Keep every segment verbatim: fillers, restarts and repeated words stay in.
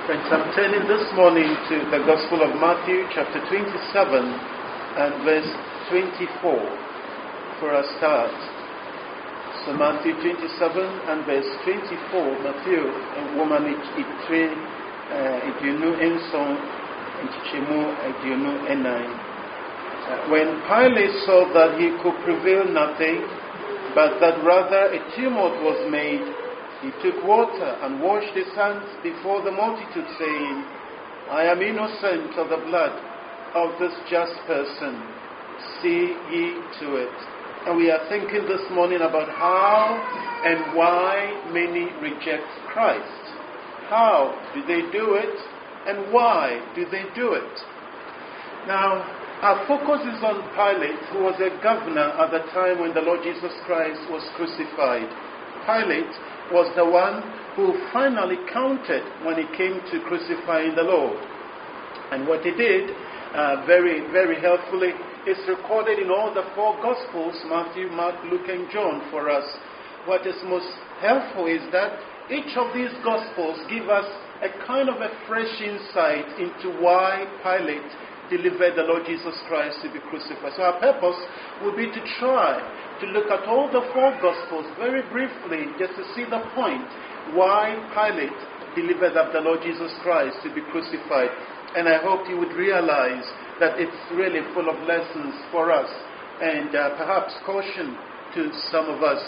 Friends, I'm turning this morning to the Gospel of Matthew, chapter twenty-seven and verse twenty-four for a start. So Matthew twenty-seven and verse twenty-four, Matthew, a woman itre idiunu enson nchichemu idiunu enai. When Pilate saw that he could prevail nothing, but that rather a tumult was made, he took water and washed his hands before the multitude, saying, I am innocent of the blood of this just person. See ye to it. And we are thinking this morning about how and why many reject Christ. How do they do it, and why do they do it? Now, our focus is on Pilate, who was a governor at the time when the Lord Jesus Christ was crucified. Pilate was the one who finally counted when it came to crucifying the Lord. And what he did, uh, very, very helpfully, is recorded in all the four Gospels, Matthew, Mark, Luke, and John for us. What is most helpful is that each of these Gospels give us a kind of a fresh insight into why Pilate delivered the Lord Jesus Christ to be crucified. So our purpose will be to try to look at all the four Gospels very briefly, just to see the point why Pilate delivered up the Lord Jesus Christ to be crucified. And I hope you would realize that it's really full of lessons for us and uh, perhaps caution to some of us.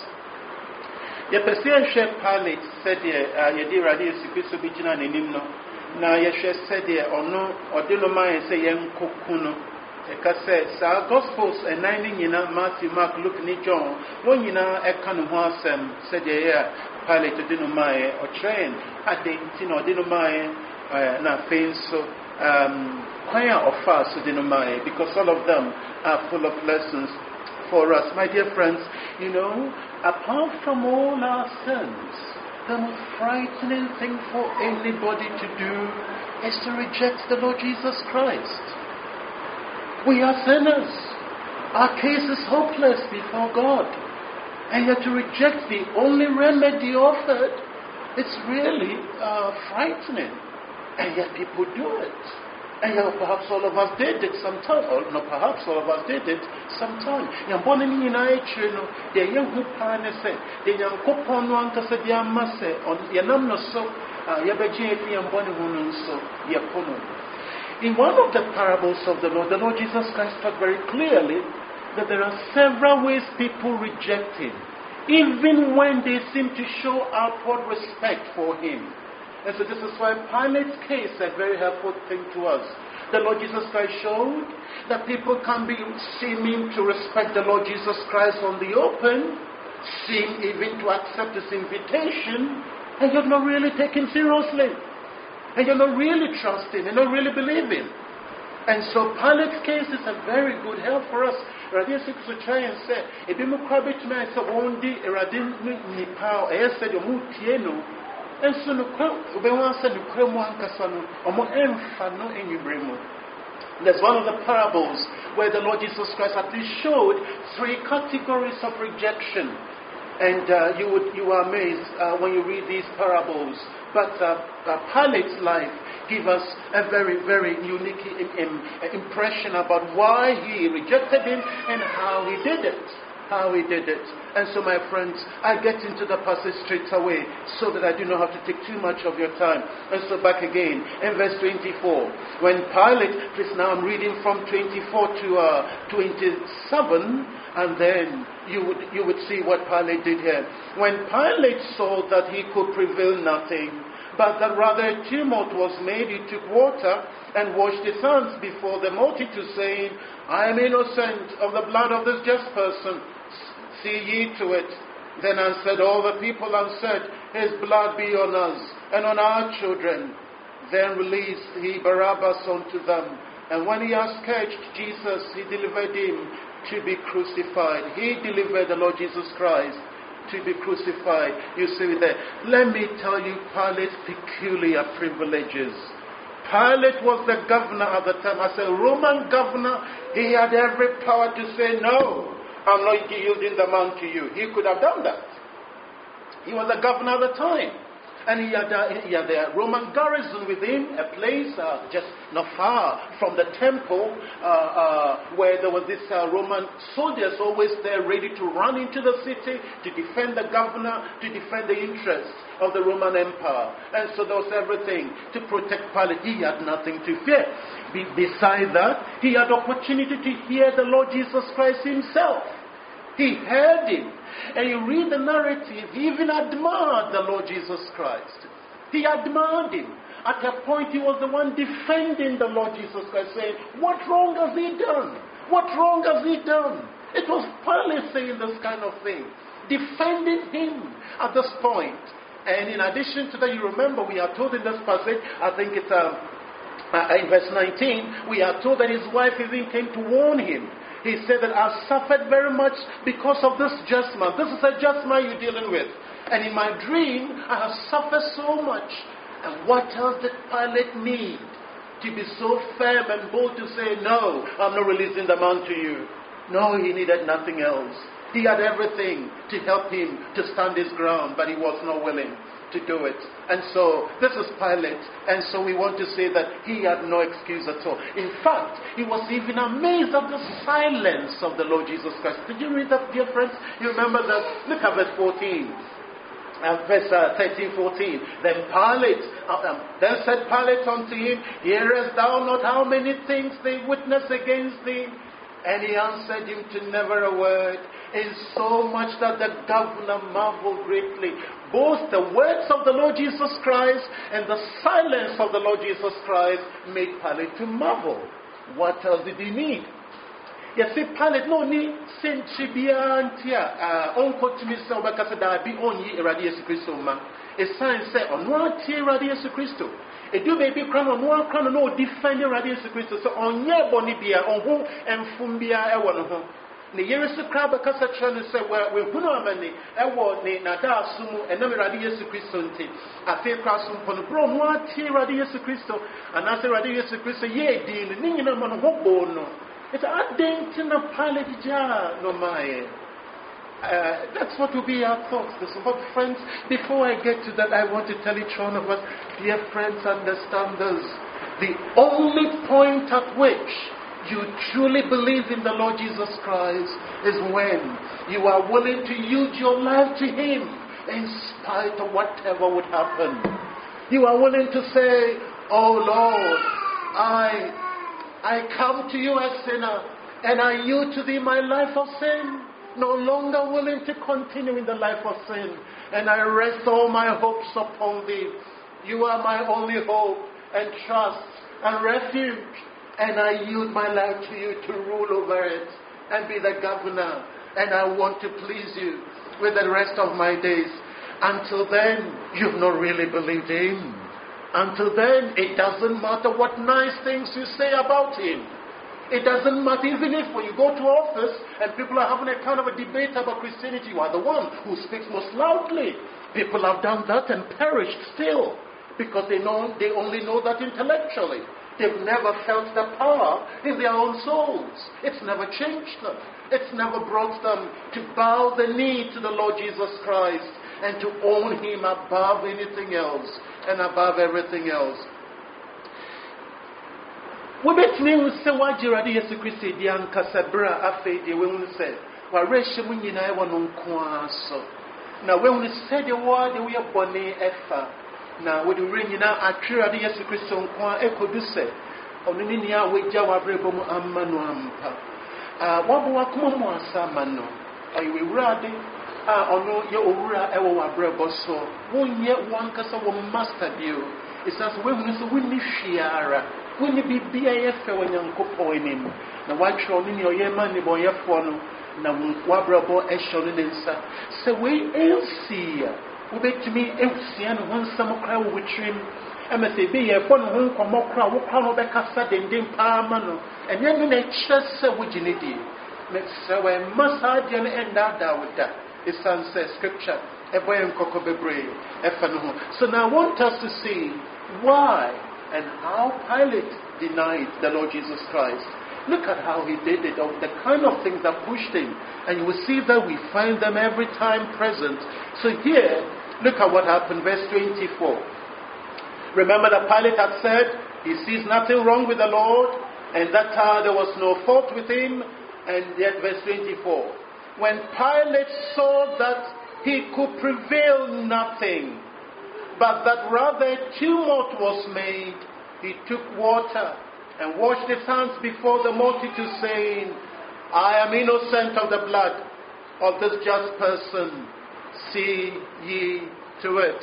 Yepesiya Pilate said, "Yedi radi esipiso bijina nenimno." Na yehwe sede ono odelo man say yenkokuno eka say sa Gospels enan ni nyina Matthew, Mark, Luke ni John won nyina eka no ho asem sede ya Pilate odino man o train adenti na odino man na fenso um kwaya ofa so odino man, because all of them are full of lessons for us. My dear friends, you know, apart from all our sins, the most frightening thing for anybody to do is to reject the Lord Jesus Christ. We are sinners. Our case is hopeless before God. And yet to reject the only remedy offered, it's really uh, frightening. And yet people do it. And yet perhaps all of us did it sometime. Or no, perhaps all of us did it sometime. Yang boni ni na echi no, de yang hu pa ne se, de yang kopon no anka se dia mase on yanam no so, ya beje efi yang boni hu no so, ya kono. In one of the parables of the Lord, the Lord Jesus Christ taught very clearly that there are several ways people reject Him, even when they seem to show outward respect for Him. And so this is why Pilate's case is a very helpful thing to us. The Lord Jesus Christ showed that people can be seeming to respect the Lord Jesus Christ on the open, seem even to accept His invitation, and you're not really taking seriously. And you're not really trusting, and not really believing. And so Pilate's case is a very good help for us. Radin six to try and say, if you mukra bit me say one day Radin ni pao, I said you tieno. And so no be wan say no kremu ankasa no, omo emfa no enyubremu. There's one of the parables where the Lord Jesus Christ at least showed three categories of rejection. And uh, you would you are amazed uh, when you read these parables. But uh, uh, Pilate's life gives us a very, very unique im- im- impression about why he rejected him and how he did it. How he did it. And so, my friends, I get into the passage straight away so that I do not have to take too much of your time. And so back again in verse twenty-four. When Pilate, please now I'm reading from twenty-four to uh, twenty-seven, and then you would you would see what Pilate did here. When Pilate saw that he could prevail nothing, but that rather a tumult was made, he took water and washed his hands before the multitude, saying, I am innocent of the blood of this just person. See ye to it. Then answered all the people and said, His blood be on us and on our children. Then released he Barabbas unto them. And when he had scourged Jesus, he delivered him to be crucified. He delivered the Lord Jesus Christ to be crucified. You see there. Let me tell you Pilate's peculiar privileges. Pilate was the governor at the time. As a Roman governor, he had every power to say, no, I'm not yielding the man to you. He could have done that. He was the governor at the time. And he had, uh, he had a Roman garrison within, a place uh, just not far from the temple, uh, uh, where there was this uh, Roman soldiers always there ready to run into the city to defend the governor, to defend the interests of the Roman Empire. And so there was everything to protect Pilate. He had nothing to fear. Be- beside that, he had opportunity to hear the Lord Jesus Christ himself. He heard him. And you read the narrative, he even admired the Lord Jesus Christ. He admired him. At a point, he was the one defending the Lord Jesus Christ, saying, what wrong has he done? What wrong has he done? It was Pilate saying this kind of thing, defending him at this point. And in addition to that, you remember, we are told in this passage, I think it's um, uh, in verse nineteen, we are told that his wife even came to warn him. He said that I've suffered very much because of this just man. This is a just man you're dealing with. And in my dream, I have suffered so much. And what else did Pilate need to be so firm and bold to say, no, I'm not releasing the man to you? No, he needed nothing else. He had everything to help him to stand his ground, but he was not willing to do it. And so, this is Pilate. And so we want to say that he had no excuse at all. In fact, he was even amazed at the silence of the Lord Jesus Christ. Did you read that, dear friends? You remember that? Look at verse fourteen. Uh, verse uh, thirteen, fourteen. Then Pilate, uh, um, then said Pilate unto him, hearest thou not how many things they witness against thee? And he answered him to never a word, in so much that the governor marveled greatly. Both the words of the Lord Jesus Christ and the silence of the Lord Jesus Christ made Pilate to marvel. What else did he need? You see, Pilate no need sentry biantia unko to me so because that be on ye Eradi Yesu Christo man. A sign say on one tier Eradi Yesu Christo. A do baby crown on one crown no defend Eradi Yesu Christo. So on ye bonibia on who and fumbia ewan home. Ne Yesu Kraba Kasa Chan say where we who no many ewa ne nada sumu and no Eradi Yesu Christo nti. A fair crossum pon bro one tier Eradi Yesu Christo and as Eradi Yesu Christo ye deal ni na man hobo no. It's a dainty na Pilate jar no my. Uh, that's what will be our thoughts this morning. But friends, before I get to that, I want to tell each one of us, dear friends, understand this. The only point at which you truly believe in the Lord Jesus Christ is when you are willing to yield your life to Him in spite of whatever would happen. You are willing to say, oh Lord, I I come to you as sinner, and I yield to Thee my life of sin. No longer willing to continue in the life of sin. And I rest all my hopes upon Thee. You are my only hope and trust and refuge. And I yield my life to You to rule over it and be the governor. And I want to please You with the rest of my days. Until then, you've not really believed Him. Until then, it doesn't matter what nice things you say about Him. It doesn't matter, even if when you go to office and people are having a kind of a debate about Christianity, you are the one who speaks most loudly. People have done that and perished still because they know they only know that intellectually. They've never felt the power in their own souls. It's never changed them. It's never brought them to bow the knee to the Lord Jesus Christ and to own Him above anything else and above everything else. We bet me who say what Geradi Yesu Christi di ankasabra afe di we who say wa reshe mu nyina e wono nko aso na we who say the word we abone efa na we do re nyina atwere de Yesu Christi nko ekodu se onu ni nia we gya wa brebo mu amanu ampa ah wo bo akoma mu asama no ayi we wurade ah onu ye owura e wo wa brebo so wo nye wankasa wo master bio isas we who so we ni hwiara when you be B I F when you go for him, now what you're in your man, boy, your phone, now Wabrabo, Eshon, and Sa. So we will see. We bet me, Elsian, one summer crowd with trim. And I say, be a phone home from more crowd, what crowd of a cassa, then dim parmano, and then in a chest, which you need. So I must have you end out with that. It's says scripture. A boy and cocoa bebre, so now I want us to see why. And how Pilate denied the Lord Jesus Christ. Look at how he did it, of the kind of things that pushed him. And you will see that we find them every time present. So here, Look at what happened, verse twenty-four. Remember that Pilate had said he sees nothing wrong with the Lord, and that uh, there was no fault with him. And yet, verse twenty-four. When Pilate saw that he could prevail nothing, but that rather a tumult was made, he took water and washed his hands before the multitude, saying, I am innocent of the blood of this just person. See ye to it.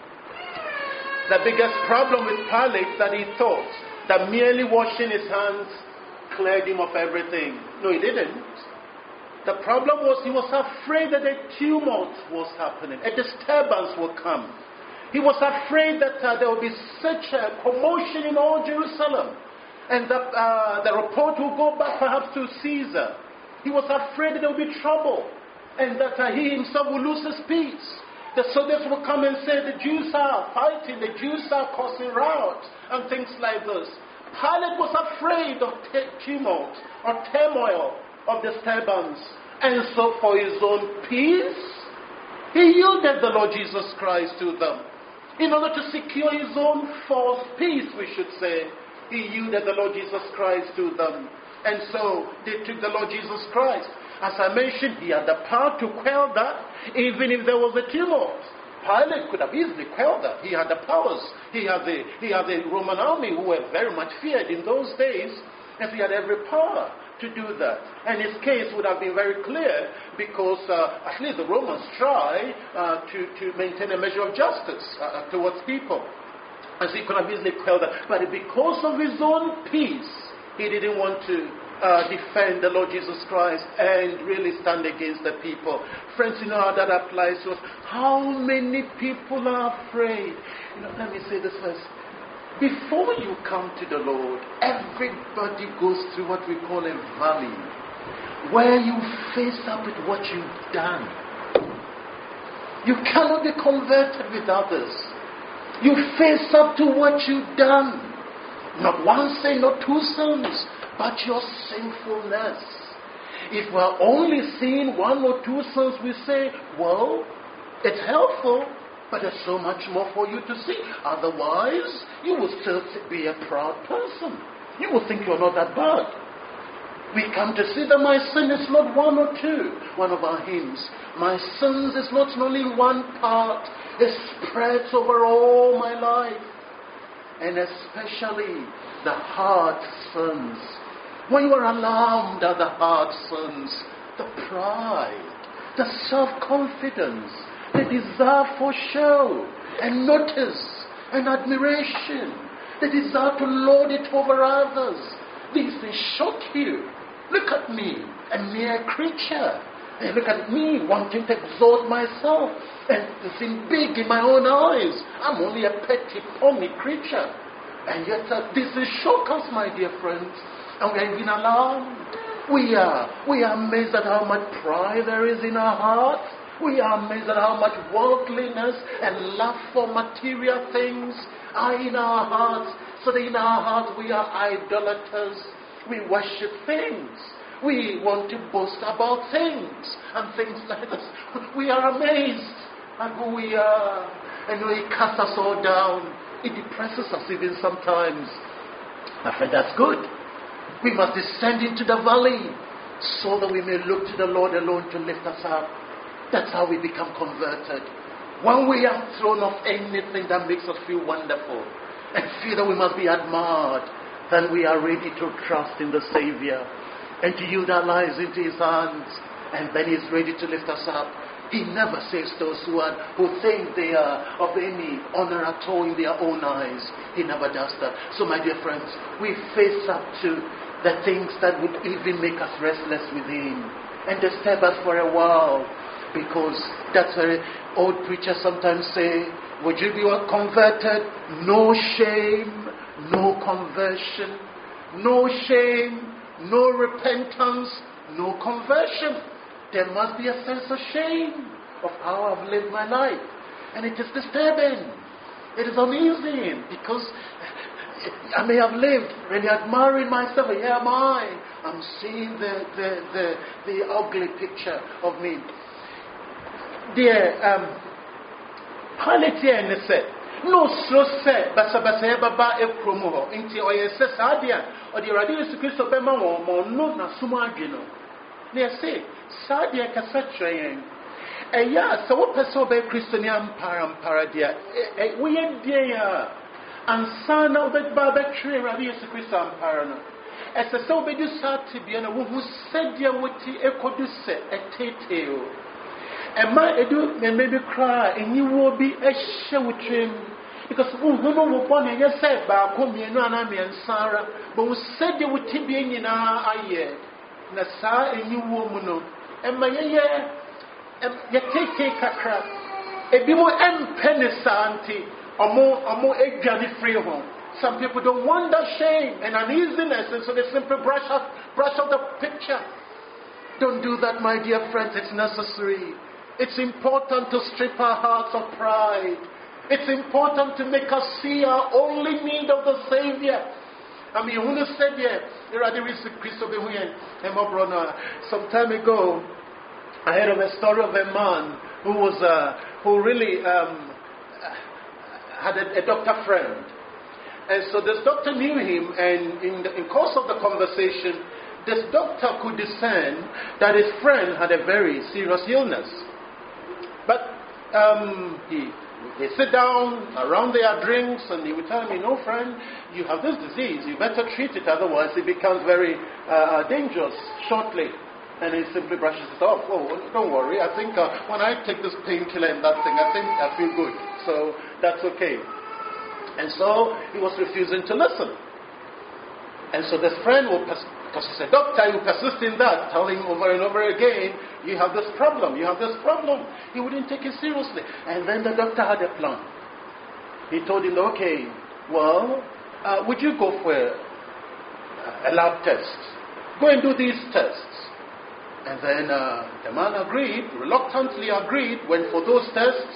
The biggest problem with Pilate that he thought that merely washing his hands cleared him of everything. No, it didn't. The problem was he was afraid that a tumult was happening. A disturbance would come. He was afraid that uh, there would be such a commotion in all Jerusalem. And that uh, the report will go back perhaps to Caesar. He was afraid that there would be trouble. And that uh, he himself will lose his peace. The soldiers will come and say the Jews are fighting, the Jews are causing riots, and things like this. Pilate was afraid of t- tumult or turmoil, of disturbance. And so for his own peace, he yielded the Lord Jesus Christ to them. In order to secure his own false peace, we should say, he yielded the Lord Jesus Christ to them. And so they took the Lord Jesus Christ. As I mentioned, he had the power to quell that, even if there was a tumult. Pilate could have easily quelled that. He had the powers. He had the, he had the Roman army who were very much feared in those days, and he had every power to do that. And his case would have been very clear because uh, at least the Romans try uh, to, to maintain a measure of justice uh, towards people. And so he could have easily quelled that. But because of his own peace, he didn't want to Uh, defend the Lord Jesus Christ and really stand against the people. Friends, you know how that applies to us. How many people are afraid? You know, let me say this first. Before you come to the Lord, everybody goes through what we call a valley, where you face up with what you've done. You cannot be converted with others. You face up to what you've done. Not one sin, not two sins, but your sinfulness. If we're only seeing one or two sins, we say, well, it's helpful, but there's so much more for you to see. Otherwise, you will still be a proud person. You will think you're not that bad. We come to see that my sin is not one or two. One of our hymns. My sins is not only one part. It spreads over all my life. And especially the hard sins. When you are alarmed at the hard sins, the pride, the self-confidence, the desire for show and notice and admiration, the desire to lord it over others, these things shock you. Look at me, a mere creature. And look at me wanting to exalt myself and to seem big in my own eyes. I'm only a petty, pommy creature. And yet uh, this is shock us, my dear friends. And we are even alarmed. We are, we are amazed at how much pride there is in our hearts. We are amazed at how much worldliness and love for material things are in our hearts. So that in our hearts we are idolaters. We worship things. We want to boast about things and things like this. We are amazed at who we are. And when it casts us all down, it depresses us even sometimes. I said, that's good. We must descend into the valley so that we may look to the Lord alone to lift us up. That's how we become converted. When we are thrown off anything that makes us feel wonderful and feel that we must be admired, then we are ready to trust in the Savior and to yield our lives into His hands. And then He's ready to lift us up. He never saves those who are who think they are of any honor at all in their own eyes. He never does that. So my dear friends, we face up to the things that would even make us restless within and disturb us for a while. Because that's what old preachers sometimes say, would you be converted? No shame, no conversion. No shame, no repentance, no conversion. There must be a sense of shame of how I've lived my life. And it is disturbing. It is uneasy because I may have lived really admiring myself. Here am I. I'm seeing the, the, the, the ugly picture of me. Dear, um, Pilate here and said, no slow said, Basabasa Baba e promo, into or yes, Sadia, or the radius to Christo Bema or no Nasumagino. They say, Sadia Casatrain. A ya, so what person be Christian param paradia, we ain't dear, and son of the barbatry radius to Christian parano. As a so be you sat to be an who said ya what he echo do say a tateo. And my edu may maybe cry, and you will be a show with him. Because who will born and you said, but come here, no, and Sarah, but who said you would be in our eye, Nasa, and you woman, and my year, and you take a crap, a bit more empennisanti, or more, or more egg free home. Some people don't want that shame and uneasiness, and so they simply brush up, brush up the picture. Don't do that, my dear friends. It's necessary. It's important to strip our hearts of pride. It's important to make us see our only need of the Savior. I mean, who said yeah, some time ago, I heard of a story of a man who was uh, who really um, had a, a doctor friend. And so this doctor knew him, and in the in course of the conversation, this doctor could discern that his friend had a very serious illness. But um, he they sit down around their drinks, and he would tell me, "No, friend, you have this disease. You better treat it, otherwise it becomes very uh, dangerous shortly." And he simply brushes it off. "Oh, don't worry. I think uh, when I take this painkiller and that thing, I think I feel good. So that's okay." And so he was refusing to listen. And so this friend will, because he's a doctor, he will persist in that, telling him over and over again, "You have this problem, you have this problem." He wouldn't take it seriously. And then the doctor had a plan. He told him, "Okay, well, uh, would you go for a, a lab test? Go and do these tests." And then uh, the man agreed, reluctantly agreed, went for those tests.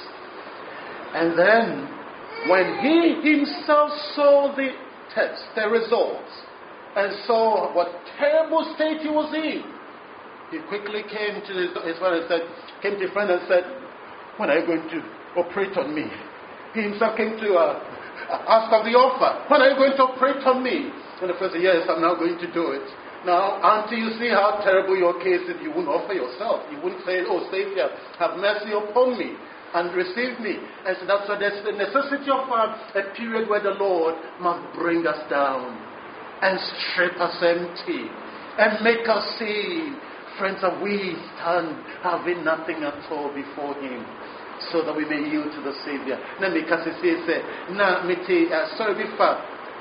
And then when he himself saw the test, the results, and saw what terrible state he was in, he quickly came to his, his friend and said, came to his friend and said, "When are you going to operate on me?" He himself came to uh, ask of the offer, "When are you going to operate on me?" And the friend said, "Yes, I'm now going to do it." Now, until you see how terrible your case is, you wouldn't offer yourself. You wouldn't say, "Oh, Savior, have mercy upon me and receive me." And so that's why there's the necessity of uh, a period where the Lord must bring us down and strip us empty and make us see, friends, that we stand having nothing at all before Him, so that we may yield to the Savior. Na me kasi say na mete sorry bifa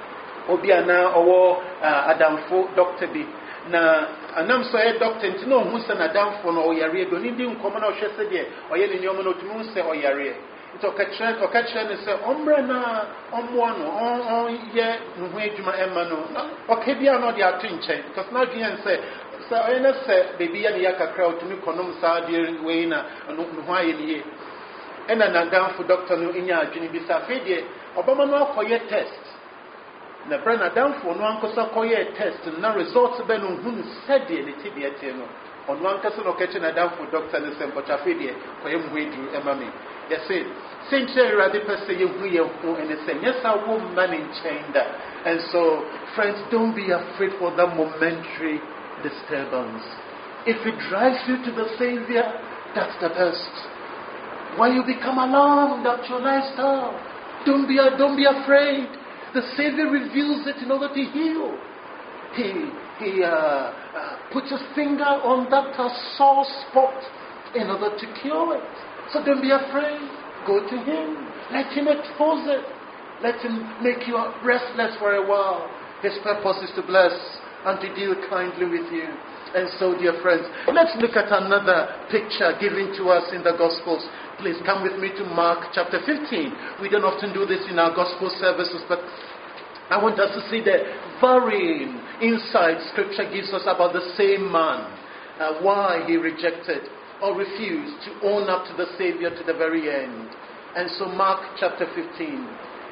obi ana owo adamfo doctor bi na anam so e doctor nti no hu se na adamfo no oyare do ni ndi nkomo na ohwe se de oye ni nyomo no tumi se oyare nti okachire okachire ne se omre na omwo no on ye hu adwuma emma no okebia no de ato nchen because na dwen se se oye na se baby ya ne yakakra otumi konom sa de we na no hu aye ni ye ena na adamfo doctor no nya adwene bi sa fe de obama no akoye test na brana downfall no ankosa koye test na results be no hu said the tibia no ono ankasa no kache na downfall doctor ne sem potafe de koye mhu edru emame they say century radi person ye hu ye hu and say yes I will man in chainda. And so friends, don't be afraid for that momentary disturbance. If it drives you to the Savior, that's the best. When you become alarmed at your lifestyle, don't be don't be afraid. The Savior reveals it in order to heal. He, he uh, uh, puts his finger on that uh, sore spot in order to cure it. So don't be afraid. Go to Him. Let Him expose it. Let Him make you restless for a while. His purpose is to bless and to deal kindly with you. And so, dear friends, let's look at another picture given to us in the Gospels. Please come with me to Mark chapter fifteen. We don't often do this in our Gospel services, but I want us to see the varying insight Scripture gives us about the same man, uh, why he rejected or refused to own up to the Savior to the very end. And so Mark chapter fifteen,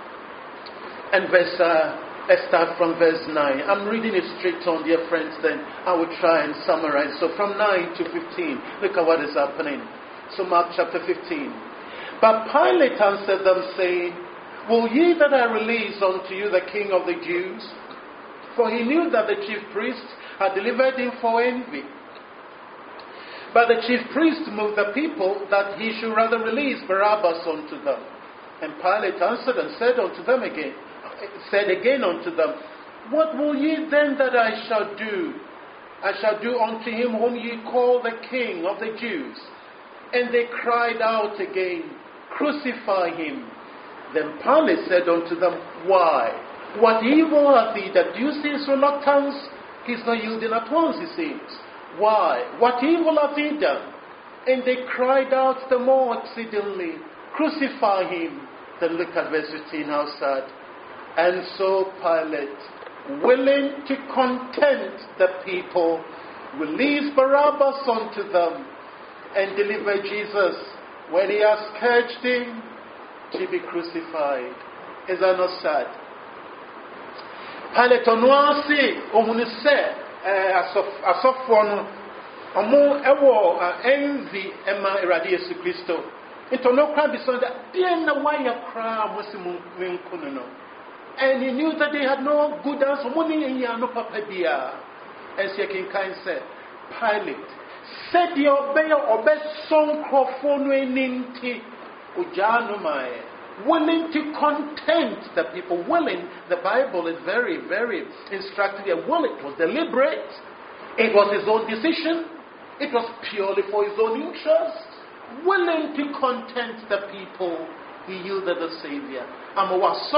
and verse... Uh, Let's start from verse nine. I'm reading it straight on, dear friends, then I will try and summarize. So from nine to fifteen, look at what is happening. So Mark chapter fifteen. But Pilate answered them, saying, Will ye that I release unto you the King of the Jews? For he knew that the chief priests had delivered him for envy. But the chief priest moved the people that he should rather release Barabbas unto them. And Pilate answered and said unto them again, said again unto them, What will ye then that I shall do? I shall do unto him whom ye call the King of the Jews. And they cried out again, Crucify him. Then Pilate said unto them, Why? What evil hath he that you see his reluctance? He's not yielding at once, he seems. Why? What evil hath he done? And they cried out the more exceedingly, Crucify him. Then look at verse fifteen, how sad. And so Pilate, willing to content the people, released Barabbas unto them, and delivered Jesus, when he has scourged him, to be crucified. Is that not sad? Pilate onuasi ohunise asofo no omo ewo envy ema Awurade Yesu Kristo. Into no crowd be so that dear na why ya cry musimu menkunu no. And he knew that they had no good answer. Money in ya no papa dia. As ye king kind said, Pilate said the obey obey song crofo no eninti ujano mae. Willing to content the people. Willing, the Bible is very, very instructive. Well, it was deliberate. It was his own decision. It was purely for his own interest. Willing to content the people, he yielded the Savior. How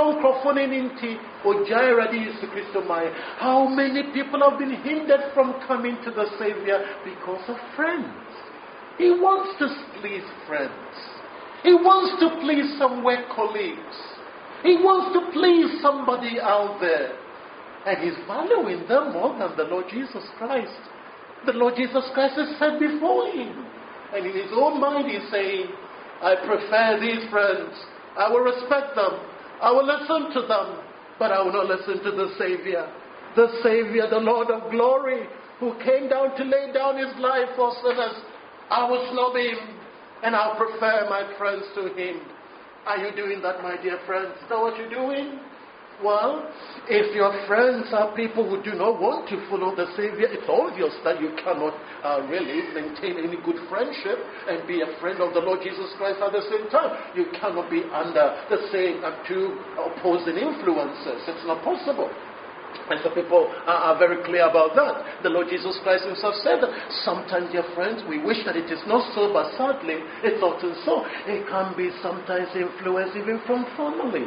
many people have been hindered from coming to the Savior because of friends? He wants to please friends. He wants to please some work colleagues. He wants to please somebody out there. And he's valuing them more than the Lord Jesus Christ. The Lord Jesus Christ is set before him. And in his own mind he's saying, I prefer these friends. I will respect them. I will listen to them. But I will not listen to the Savior. The Savior, the Lord of glory, who came down to lay down his life for sinners. I will snub him. And I'll prefer my friends to him. Are you doing that, my dear friends? Is that what you're doing? Well, if your friends are people who do not want to follow the Savior, it's obvious that you cannot uh, really maintain any good friendship and be a friend of the Lord Jesus Christ at the same time. You cannot be under the same uh, two opposing influences. It's not possible. And so people are, are very clear about that. The Lord Jesus Christ himself said that sometimes, dear friends, we wish that it is not so, but sadly, it's often so. It can be sometimes influenced even from family.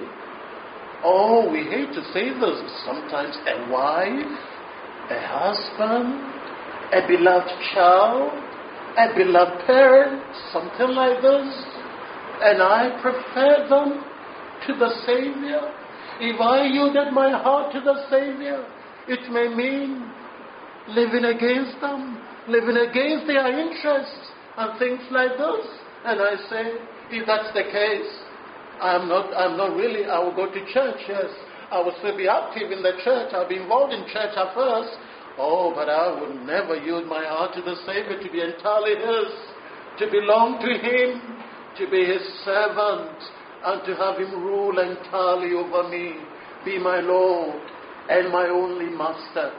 Oh, we hate to say this. Sometimes a wife, a husband, a beloved child, a beloved parent, something like this. And I prefer them to the Savior. If I yielded my heart to the Savior, it may mean living against them, living against their interests and things like this. And I say, if that's the case, I'm not, I'm not really, I will go to church, yes. I will still be active in the church. I'll be involved in church at first. Oh, but I would never yield my heart to the Savior to be entirely his, to belong to him, to be his servant, and to have him rule entirely over me, be my Lord and my only master.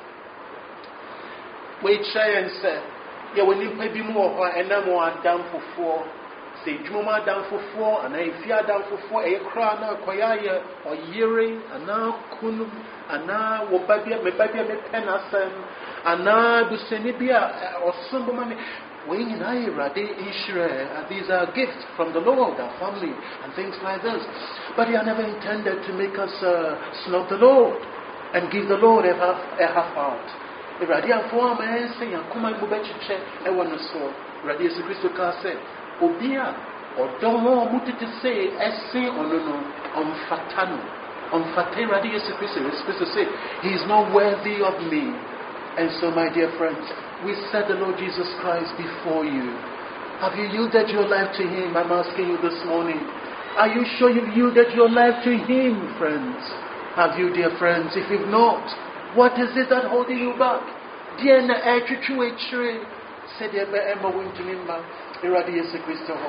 We try and say, yeah, when you pay more and no more down for four, say Juma down for four, and if you are down for four, a crown, a koyaya, or yearing, and now kunum, and now wobabia, me babia, me penasen, and now busenibia, or some money. These are gifts from the Lord, our family, and things like this. But He has never intended to make us uh, snub the Lord and give the Lord a half, a half heart. Ready and form and say, and come and go back to check. I want to saw. Ready as Christo can say, Obia, or don't know what to say, essay on no, on Fatano, on Fate, ready as Christo say, He is not worthy of me. And so, my dear friends, we set the Lord Jesus Christ before you. Have you yielded your life to Him? I'm asking you this morning. Are you sure you've yielded your life to Him, friends? Have you, dear friends? If you've not, what is it that holding you back? Dear na echuchu echure, said Emma Wintonimba, Iradi Yesu Christo.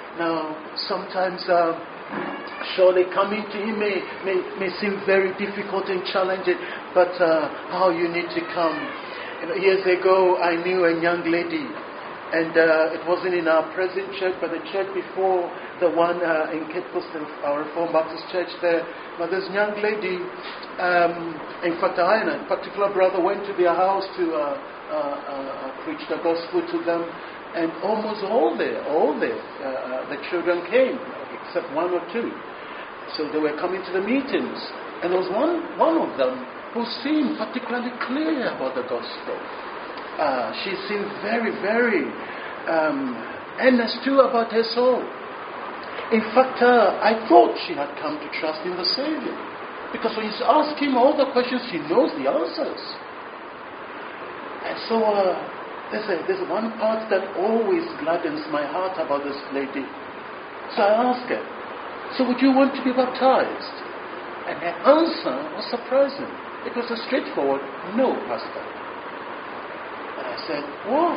Now, sometimes uh, surely coming to Him may, may, may seem very difficult and challenging, but uh, how you need to come. You know, years ago, I knew a young lady, and uh, it wasn't in our present church, but the church before the one uh, in Cape Coast, our Reformed Baptist Church there. But this young lady, um, in fact, I and a particular brother went to their house to uh, uh, uh, preach the gospel to them, and almost all the all the uh, the children came, except one or two. So they were coming to the meetings, and there was one one of them who seemed particularly clear about the gospel. Uh, she seemed very, very um, earnest too about her soul. In fact, uh, I thought she had come to trust in the Savior, because when you ask him all the questions, she knows the answers. And so uh, there's, a, there's one part that always gladdens my heart about this lady. So I asked her, so would you want to be baptized? And her answer was surprising. It was a straightforward, no, Pastor. And I said, why?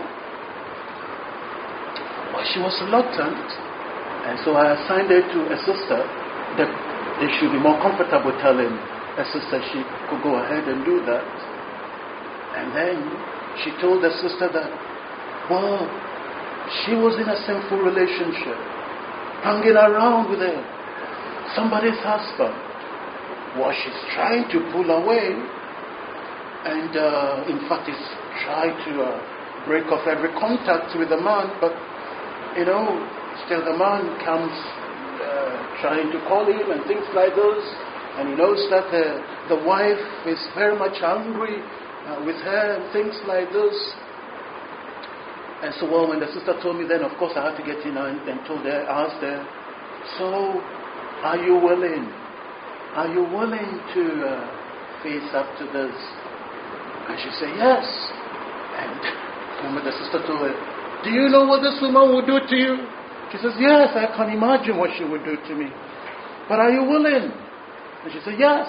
Well, she was reluctant. And so I assigned her to a sister that they should be more comfortable telling a sister she could go ahead and do that. And then she told the sister that, well, she was in a sinful relationship, hanging around with a, somebody's husband. Well, she's trying to pull away, and uh, in fact is trying to uh, break off every contact with the man, but you know, still the man comes uh, trying to call him and things like those, and he knows that uh, the wife is very much angry uh, with her and things like those. And so well, when the sister told me, then of course I had to get in and, and told her, asked her, so are you willing? Are you willing to uh, face up to this? And she said, yes. And when the sister told her, do you know what this woman would do to you? She says, yes, I can imagine what she would do to me. But are you willing? And she said, yes.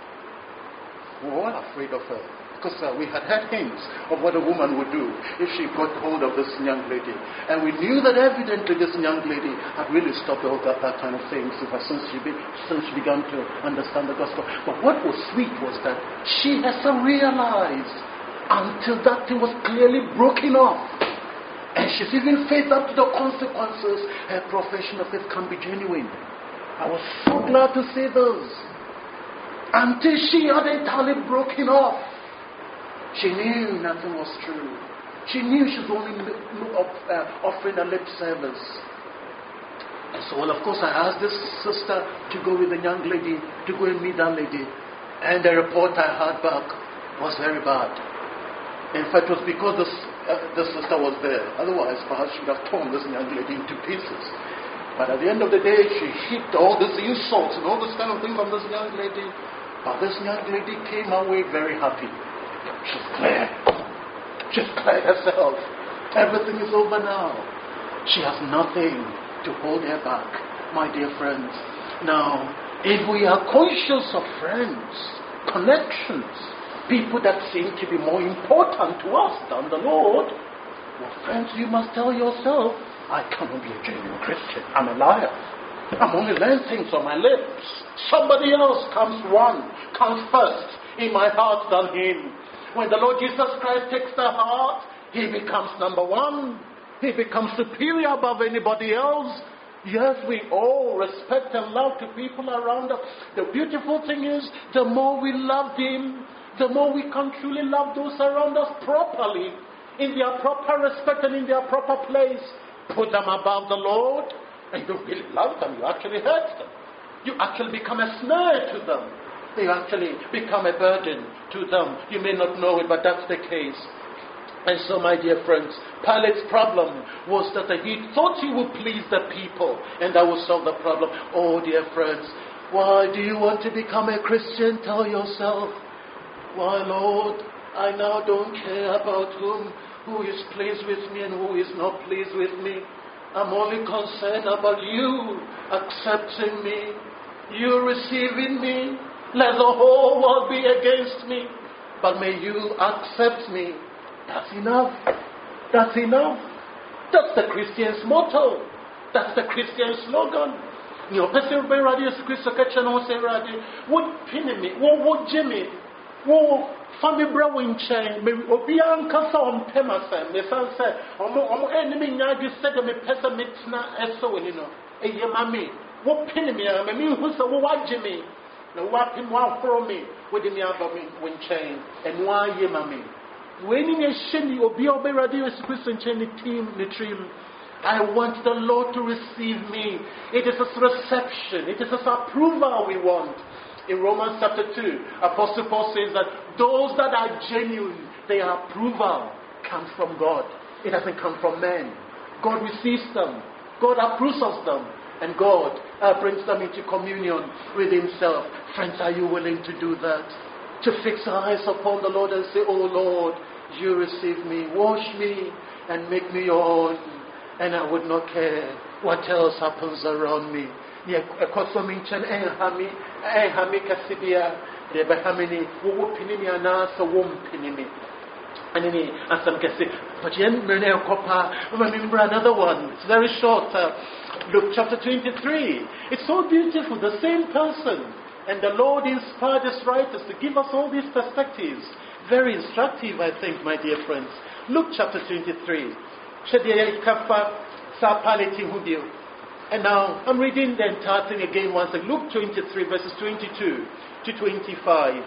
We were all afraid of her, because uh, we had heard hints of what a woman would do if she got hold of this young lady. And we knew that evidently this young lady had really stopped all that, that kind of things since she, be, since she began to understand the gospel. But what was sweet was that she hasn't realized until that thing was clearly broken off. And she's even faced up to the consequences. Her profession of faith can be genuine. I was so glad to see this. Until she had entirely broken off, she knew nothing was true. She knew she was only uh, offering a lip service. And so, well, of course, I asked this sister to go with the young lady, to go and meet that lady. And the report I heard back was very bad. In fact, it was because this, uh, this sister was there. Otherwise, perhaps she would have torn this young lady into pieces. But at the end of the day, she heaped all these insults and all this kind of thing on this young lady. But this young lady came away very happy. She's clear. She's cleared herself. Everything is over now. She has nothing to hold her back, my dear friends. Now, if we are conscious of friends, connections, people that seem to be more important to us than the Lord, well, friends, you must tell yourself, I cannot be a genuine Christian. I'm a liar. I'm only learning things on my lips. Somebody else comes one, comes first in my heart than him. When the Lord Jesus Christ takes the heart, he becomes number one. He becomes superior above anybody else. Yes, we all respect and love the people around us. The beautiful thing is, the more we love him, the more we can truly love those around us properly, in their proper respect and in their proper place. Put them above the Lord, and you don't really love them, you actually hurt them. You actually become a snare to them. You actually become a burden to them. You may not know it, but that's the case. And so, my dear friends, Pilate's problem was that he thought he would please the people, and that would solve the problem. Oh, dear friends, why do you want to become a Christian? Tell yourself, why, Lord, I now don't care about whom, who is pleased with me and who is not pleased with me. I'm only concerned about you accepting me, you receiving me. Let the whole world be against me, but may you accept me. That's enough. That's enough. That's the Christian's motto. That's the Christian slogan. You know, person be radio Christo catcher no say radio. What pin me? What what Jimmy? What family bro in chain? Me obi ankasa on pemasa. Me san say, omo omo enemy nyadi said me person me tina eso we no. Eye mami. What pin me? Me me who say what Jimmy? No what pin one for me. With me about me win chain and why ye mami. When in a shiny obi obi radio Christo chain the team the team. I want the Lord to receive me. It is a reception. It is a approval we want. In Romans chapter two, Apostle Paul says that those that are genuine, their approval comes from God. It doesn't come from men. God receives them. God approves of them. And God uh, brings them into communion with Himself. Friends, are you willing to do that? To fix our eyes upon the Lord and say, oh Lord, you receive me. Wash me and make me your own. And I would not care what else happens around me. Yeah, kosominchan eh hami eh hami kasibia de bahamini wo pinini ana so wo pinini. Anini asam kasi but yen mene kopa remember another one. It's very short. Uh, Luke chapter twenty-three. It's so beautiful. The same person. And the Lord inspired His writers to give us all these perspectives. Very instructive, I think, my dear friends. Luke chapter twenty-three. And now I'm reading the entire thing again once again. Luke twenty-three verses twenty-two to twenty-five.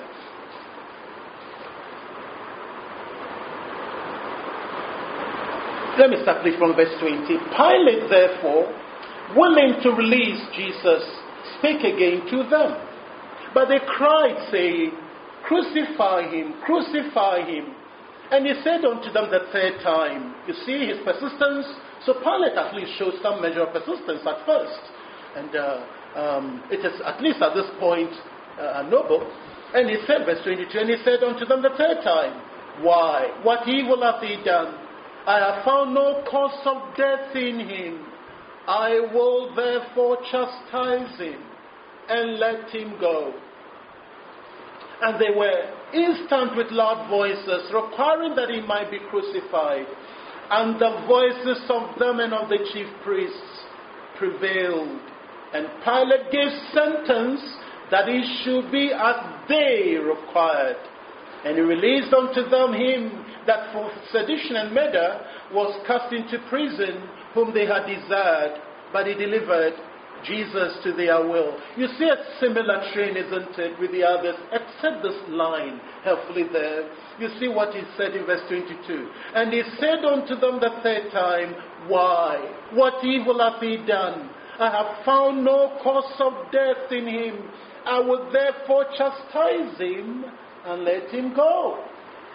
Let me start please from verse twenty. Pilate therefore, willing to release Jesus, spake again to them. But they cried, saying, Crucify him, crucify him. And he said unto them the third time, you see his persistence. So Pilate at least shows some measure of persistence at first. And uh, um, it is at least at this point uh, noble. And he said, verse twenty-two, and he said unto them the third time, why? What evil hath he done? I have found no cause of death in him. I will therefore chastise him and let him go. And they were instant with loud voices, requiring that he might be crucified. And the voices of them and of the chief priests prevailed. And Pilate gave sentence that he should be as they required. And he released unto them him that for sedition and murder was cast into prison, whom they had desired, but he delivered Jesus to their will. You see a similar train, isn't it, with the others, except this line, helpfully there. You see what he said in verse twenty-two. And he said unto them the third time, why? What evil hath he done? I have found no cause of death in him. I will therefore chastise him and let him go.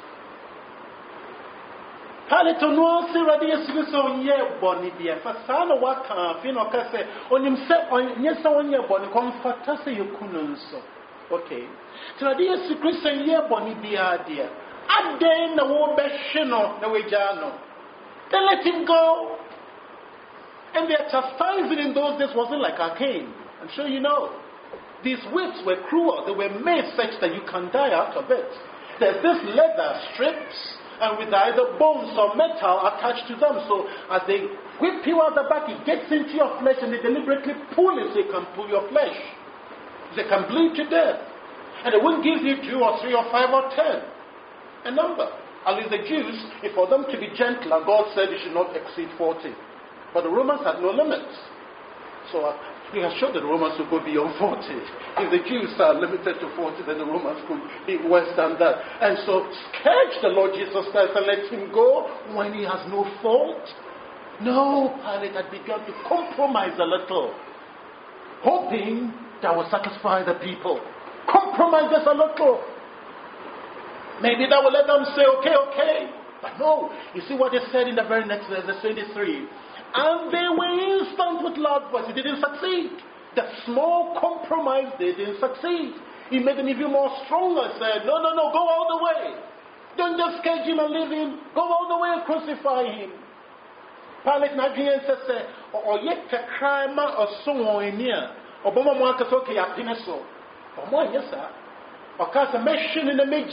Pilate no say ready yesu so onye boni bia fa sa no waka fi no ka say onim se onye se onye boni komfata say yekunu nso. Okay. Ready yesu Christ ye boni bia dia. Aden na wo be hwe no na we ja no. Then let him go. And their chastising in those days wasn't like our Cain. I'm sure you know. These whips were cruel. They were made such that you can die out of it. There's this leather strips and with either bones or metal attached to them. So as they whip you out the back, it gets into your flesh and they deliberately pull it so they can pull your flesh. They can bleed to death. And they won't give you two or three or five or ten. A number. At least the Jews, if for them to be gentler, God said you should not exceed forty. But the Romans had no limits. So uh, you are sure that the Romans would go beyond forty. If the Jews are limited to forty, then the Romans could be worse than that. And so scourge the Lord Jesus Christ and let him go when he has no fault. No, Pilate had begun to compromise a little, hoping that will satisfy the people. Compromise just a little. Maybe that will let them say, okay, okay. But no, you see what they said in the very next verse, verse twenty-three. And they were instant with loud voice. It didn't succeed. The small compromise, they didn't succeed. He made them even more stronger. Said, no, no, no, go all the way. Don't just cage him and leave him. Go all the way and crucify him. Pilate Nigerian said, or yet a crime or so on here. Obama Marcus, okay, I think so. Or more, yes, sir. Or cast a mission in the major.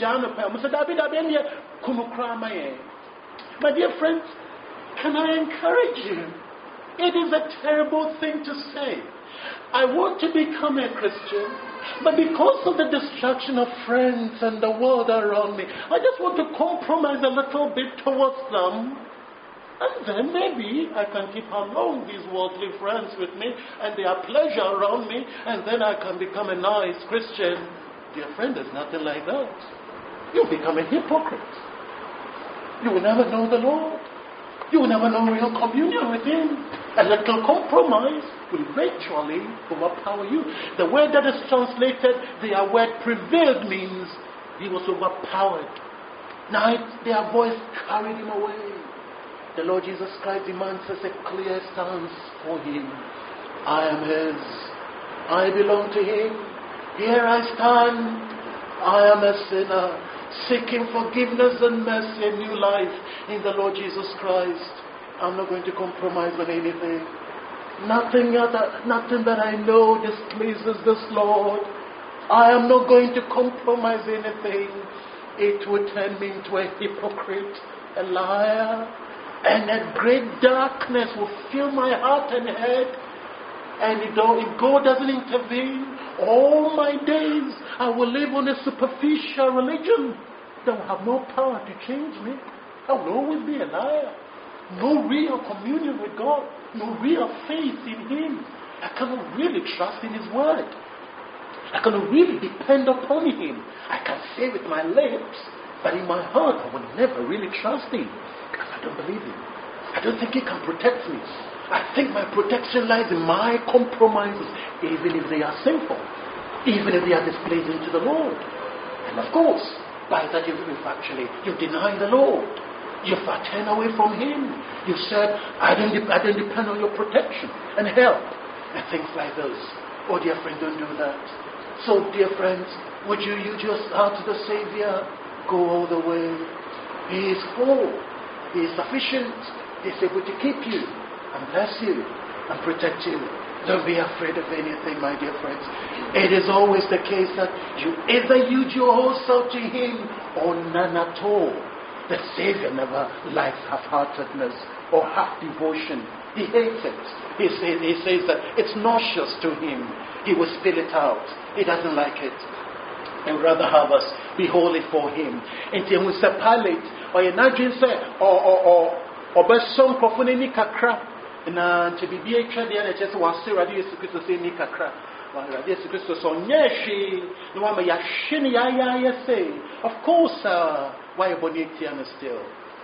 My dear friends, can I encourage you It is a terrible thing to say. I want to become a Christian, but because of the distraction of friends and the world around me, I just want to compromise a little bit towards them. And then maybe I can keep along these worldly friends with me and their pleasure around me, and then I can become a nice Christian. Dear friend, there's nothing like that. You'll become a hypocrite. You will never know the Lord. You will never know real communion with Him. A little compromise will eventually overpower you. The word that is translated, their word prevailed, means he was overpowered. Now their voice carried him away. The Lord Jesus Christ demands us a clear stance for Him. I am His. I belong to Him. Here I stand. I am a sinner, seeking forgiveness and mercy and new life in the Lord Jesus Christ. I'm not going to compromise on anything. Nothing other, nothing that I know displeases this Lord. I am not going to compromise anything. It would turn me into a hypocrite, a liar, and a great darkness will fill my heart and head. And if God doesn't intervene, all my days I will live on a superficial religion that will have no power to change me. I will always be a liar. No real communion with God. No real faith in Him. I cannot really trust in His word. I cannot really depend upon Him. I can say with my lips, but in my heart I will never really trust Him, because I don't believe Him. I don't think He can protect me. I think my protection lies in my compromises, even if they are sinful, even if they are displeasing to the Lord. And of course, by that you've actually, you've denied the Lord. You've turned away from Him. You've said, I don't, de- I don't depend on your protection and help, and things like those. Oh, dear friend, don't do that. So, dear friends, would you yield your heart to the Savior? Go all the way. He is whole. He is sufficient. He is able to keep you and bless you and protect you. Don't be afraid of anything, my dear friends. It is always the case that you either yield your whole self to Him or none at all. The Savior never likes half-heartedness or half-devotion. He hates it. He says, he says that it's nauseous to Him. He will spill it out. He doesn't like it. And rather have us be holy for Him. Until we say Pilate, or you imagine say, or or or or besom profanity kakra, na to be be actually the other just was say Radio Yesu say ni kakra. Radio Yesu so nyeshi, no one may yashini ya ya ya say. Of course, uh, why boniti and still.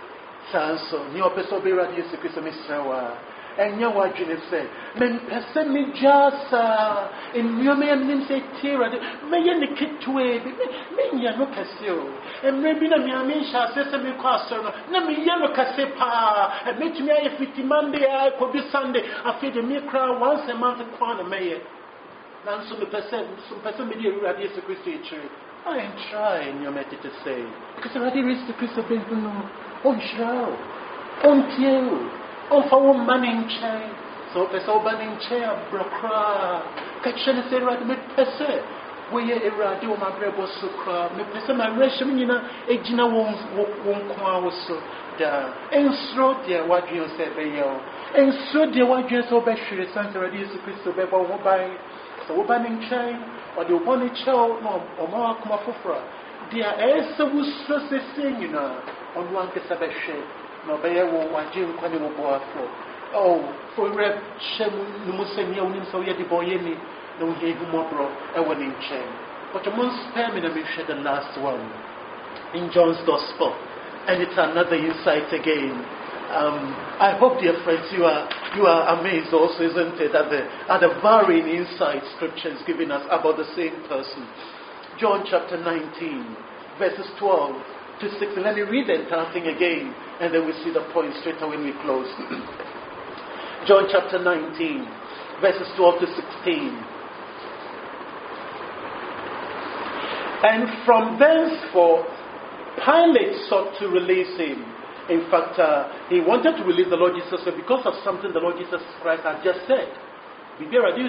So, new episode be Radio Yesu Mister and you what you say, men person me just in you may name say tira, may you kid to a me ya no casio, and maybe na me amisha says me question, na me yellow casepa, and make me a fifty Monday, I could be Sunday, I feed me crowd once a month at Kwana Mayor. Now, some person, some person may be Radio Christi church. I am trying your method to say, because Radio Christi Benton on show, on you. Oh, for one man in chain. So, there's all man in chain, brocra. Catching a say, right, me pese. We are a radio, my bravo sucra. Me pese, my ration, you know, a gina won't qua so. And so, dear, what you said, Bayo. And so, dear, what you so best, she sent a radio to Christo Bebo, who buy. So, man in chain, or the one child, or more come for. Dear, as so was so saying, you know, on one Casabeche. No, by a one Jim Quanimal Boafo. Oh, for Reb Shem Numusenia, so yet the boy any, no, he more bro, a one in chain. But a month spare me, we shed the last one in John's Gospel, and it's another insight again. Um, I hope, dear friends, you are you are amazed also, isn't it, at the at the varying insight Scripture is giving us about the same person. John chapter nineteen, verses twelve to sixteen. Let me read the entire thing again, and then we see the point straight away when we close. John chapter nineteen, verses twelve to sixteen. And from thenceforth, Pilate sought to release him. In fact, uh, he wanted to release the Lord Jesus because of something the Lord Jesus Christ had just said. And you look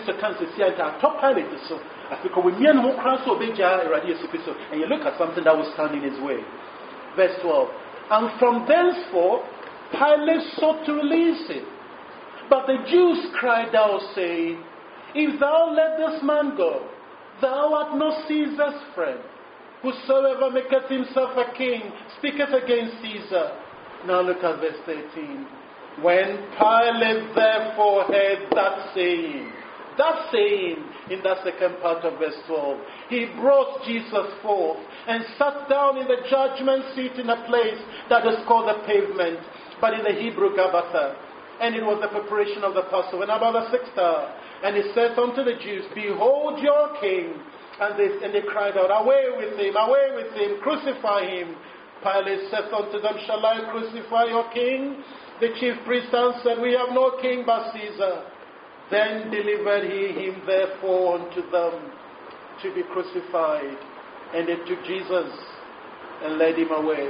at something that was standing in his way. Verse twelve. And from thenceforth, Pilate sought to release him. But the Jews cried out, saying, If thou let this man go, thou art not Caesar's friend. Whosoever maketh himself a king speaketh against Caesar. Now look at verse thirteen. When Pilate therefore heard that saying, that saying in that second part of verse twelve, he brought Jesus forth and sat down in the judgment seat in a place that is called the pavement, but in the Hebrew Gabbatha. And it was the preparation of the Passover. And about the sixth hour, and he said unto the Jews, Behold your king. And they, and they cried out, Away with him, away with him, crucify him. Pilate said unto them, Shall I crucify your king? The chief priests answered, We have no king but Caesar. Then delivered he him therefore unto them to be crucified. And they took Jesus and led him away.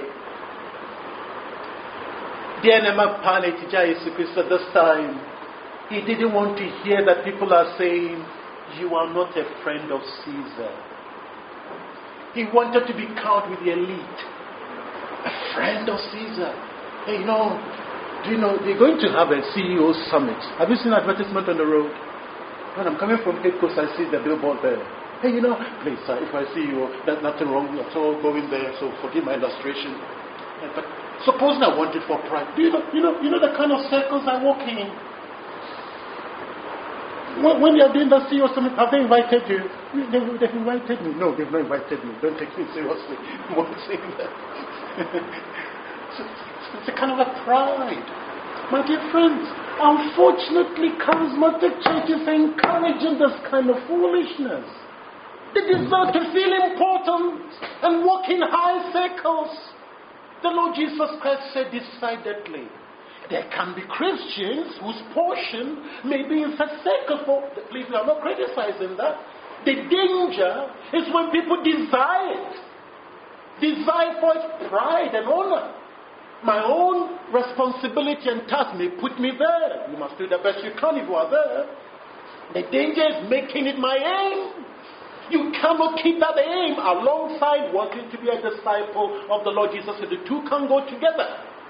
Dear Nema Pilate, Jesus Christ, at this time, he didn't want to hear that people are saying, You are not a friend of Caesar. He wanted to be counted with the elite. A friend of Caesar. Hey, you know, do you know, they're going to have a C E O summit. Have you seen advertisement on the road? When I'm coming from Cape Coast, I see the billboard there. Hey, you know, please, sir, if I see you, there's nothing wrong at all going there, so forgive my illustration. But supposing I want it for pride. Do you know, you know, you know the kind of circles I walk in? When, when you're doing the C E O summit, have they invited you? They, they've invited me. No, they've not invited me. Don't take me seriously. I'm not saying that. so, it's a kind of a pride. My dear friends, unfortunately, charismatic churches are encouraging this kind of foolishness. They desire to feel important and walk in high circles. The Lord Jesus Christ said decidedly, there can be Christians whose portion may be in such circles. For, please, we are not criticizing that. The danger is when people desire it. Desire for its pride and honor. My own responsibility and task may put me there. You must do the best you can if you are there. The danger is making it my aim. You cannot keep that aim alongside wanting to be a disciple of the Lord Jesus. So the two can go together.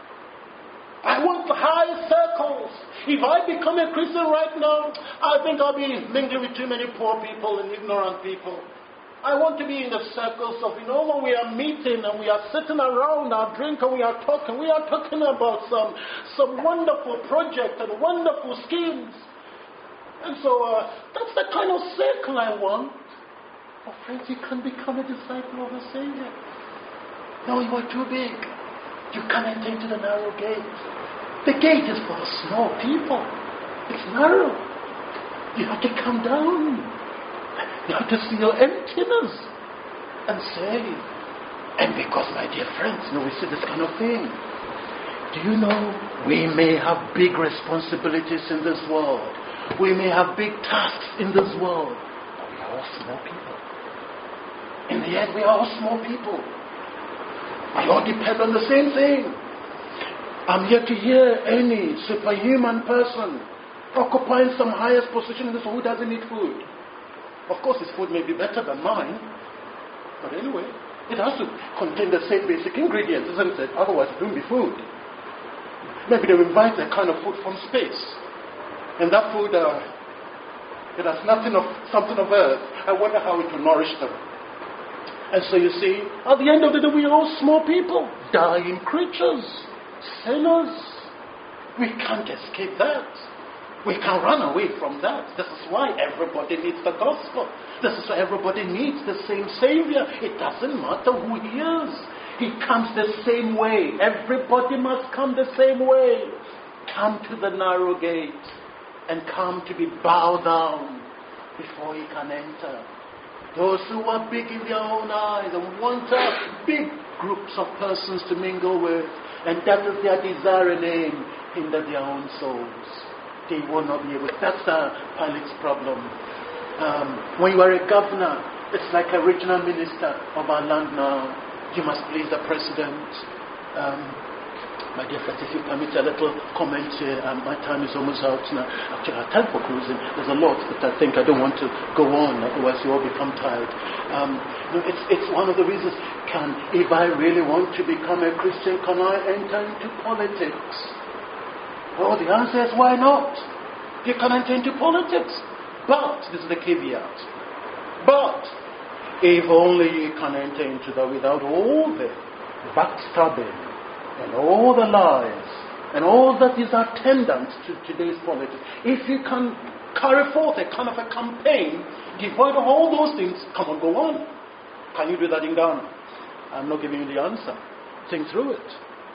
I want high circles. If I become a Christian right now, I think I'll be mingling with too many poor people and ignorant people. I want to be in the circles of, you know, when we are meeting and we are sitting around our drink and we are talking, we are talking about some, some wonderful project and wonderful schemes. And so uh, that's the kind of circle I want. Oh, friends, you can become a disciple of the Savior. No, you are too big. You can't enter into the narrow gate. The gate is for the small people. It's narrow. You have to come down. You have to see your emptiness and say, and because, my dear friends, you know, we see this kind of thing. Do you know, we may have big responsibilities in this world. We may have big tasks in this world. But we are all small people. In the end, we are all small people. We all depend on the same thing. I'm yet to hear any superhuman person occupying some highest position in this world who doesn't eat food. Of course, his food may be better than mine. But anyway, it has to contain the same basic ingredients, isn't it? Otherwise, it won't be food. Maybe they will invite a kind of food from space. And that food, uh, it has nothing of something of earth. I wonder how it will nourish them. And so you see, at the end of the day, we are all small people, dying creatures, sinners. We can't escape that. We can run away from that. This is why everybody needs the gospel. This is why everybody needs the same Savior. It doesn't matter who he is. He comes the same way. Everybody must come the same way. Come to the narrow gate and come to be bowed down before he can enter. Those who are big in their own eyes and want big groups of persons to mingle with, and that is their desire and aim, hinder their own souls. They will not be able. That's uh, Pilate's problem. Um, when you are a governor, it's like a regional minister of our land now. You must please the president. Um, my dear friends, if you permit a little comment here, um, my time is almost out now. Actually, I have time for cruising. There's a lot, but I think I don't want to go on, otherwise you all become tired. Um, no, it's, it's one of the reasons, can, if I really want to become a Christian, can I enter into politics? Well, the answer is why not? You can enter into politics. But, this is the caveat, but if only you can enter into that without all the backstabbing and all the lies and all that is attendant to today's politics. If you can carry forth a kind of a campaign devoid of all those things, come on, go on. Can you do that in Ghana? I'm not giving you the answer. Think through it.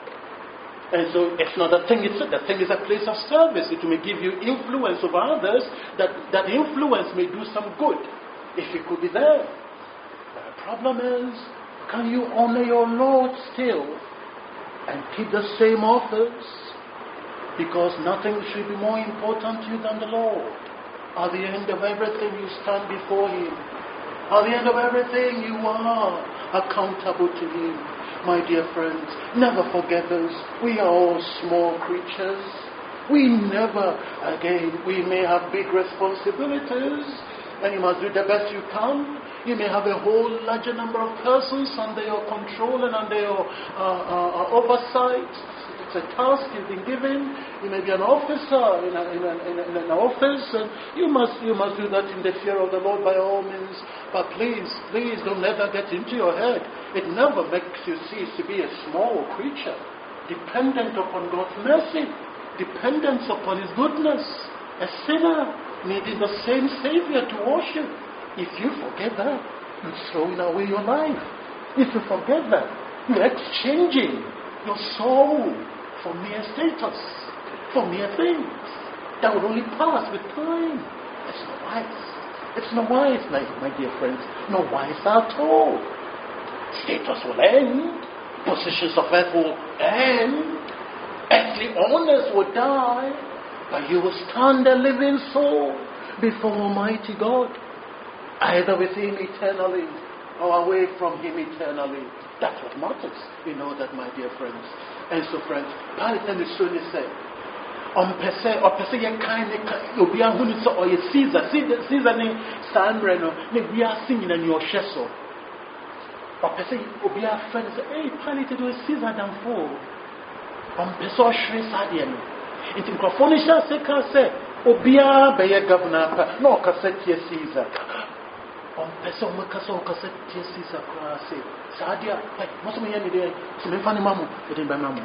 And so it's not a thing, it's the thing is a place of service. It may give you influence over others, that, that influence may do some good if it could be there. But the problem is, can you honor your Lord still and keep the same office? Because nothing should be more important to you than the Lord. At the end of everything, you stand before Him. At the end of everything, you are accountable to Him. My dear friends, never forget this. We are all small creatures. We never, again, we may have big responsibilities, and you must do the best you can. You may have a whole larger number of persons under your control and under your uh, uh, oversight. It's a task you've been given. You may be an officer in, a, in, a, in, a, in an office, and you must you must do that in the fear of the Lord by all means. But please, please don't let that get into your head. It never makes you cease to be a small creature, dependent upon God's mercy, dependence upon His goodness, a sinner needing the same Savior to worship. If you forget that, you're throwing away your life. If you forget that, you're exchanging your soul for mere status, for mere things that will only pass with time. It's not wise. It's not wise, my, my dear friends. Not wise at all. Status will end. Positions of earth will end. Earthly honors will die. But you will stand a living soul before Almighty God, either with Him eternally or away from Him eternally. That's what matters. We know that, my dear friends. And so, friends, Palestine is so said, on per se, or per se, you can't, you'll be a hundred or you Caesar, Caesar, Caesar, San Breno, we are singing in your sheso. Or per se, you'll be a friend, say, hey, Palestine, do Caesar than four. On per se, or Shri Sadian. It's in Crofonisha, say, can say, Obia, be a governor, no, cassette, Caesar. On person Macaso cassette Caesar Crassi. Sadia, most of me any day, some funny mamma, but in Bamamu.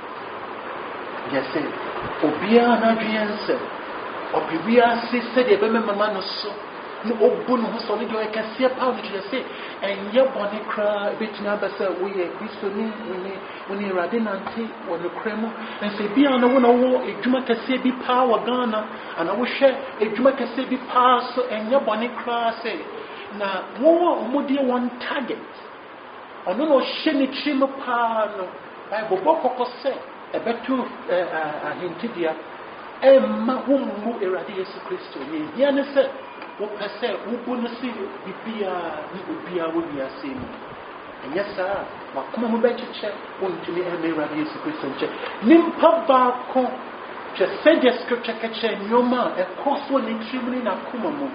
Yes, say, Obia Nadrianse, Obia said, the Bama Manoso, no Obun who solid you, I can see a pound, you say, and your bonny cry, bit number, sir, we are Christoni, when you are dinanti, or the cremo, and say, be on a one war, a Juma can say, be power Ghana, and I will share a Juma can say, be pass, and your bonny cry, say. Na wo mo die one target ono no hye ne chim pa no bible bokoko se ebetu ahintidia e ma wo mu erade Yesu Kristo ye hia ne se wo pese wo bu no si bibia ni obia wo bia se mu enya sa makoma mo bechiche wo ntumi e me erade Yesu Kristo nche nimpa ba ko che se de scripture ka che nyoma e koso ne chim ni na kuma mo.